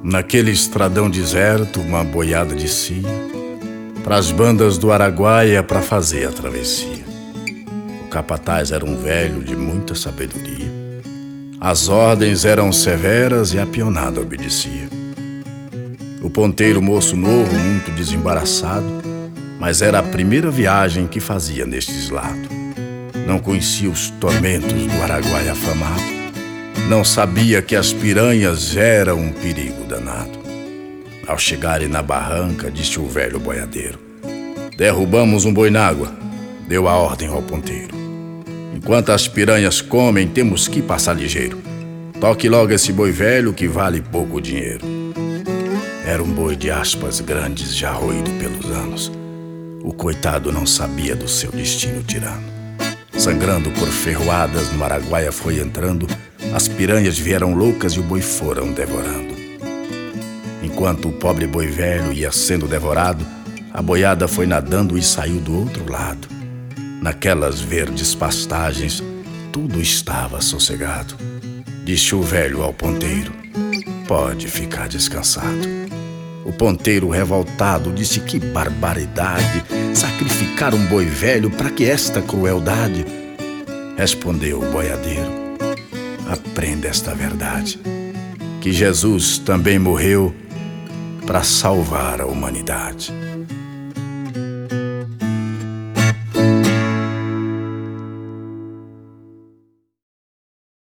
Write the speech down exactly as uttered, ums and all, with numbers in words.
Naquele estradão deserto, uma boiada descia pras bandas do Araguaia pra fazer a travessia. O capataz era um velho de muita sabedoria. As ordens eram severas e a pionada obedecia. O ponteiro, moço novo, muito desembaraçado, mas era a primeira viagem que fazia nestes lados. Não conhecia os tormentos do Araguaia afamado. Não sabia que as piranhas eram um perigo danado. Ao chegarem na barranca, disse o velho boiadeiro: derrubamos um boi na água, deu a ordem ao ponteiro. Enquanto as piranhas comem, temos que passar ligeiro. Toque logo esse boi velho que vale pouco dinheiro. Era um boi de aspas grandes, já roído pelos anos. O coitado não sabia do seu destino tirano. Sangrando por ferroadas, no Araguaia foi entrando. As piranhas vieram loucas e o boi foram devorando. Enquanto o pobre boi velho ia sendo devorado, a boiada foi nadando e saiu do outro lado. Naquelas verdes pastagens, tudo estava sossegado. Disse o velho ao ponteiro: pode ficar descansado. O ponteiro, revoltado, disse: que barbaridade, sacrificar um boi velho para que esta crueldade? Respondeu o boiadeiro: aprenda esta verdade, que Jesus também morreu para salvar a humanidade.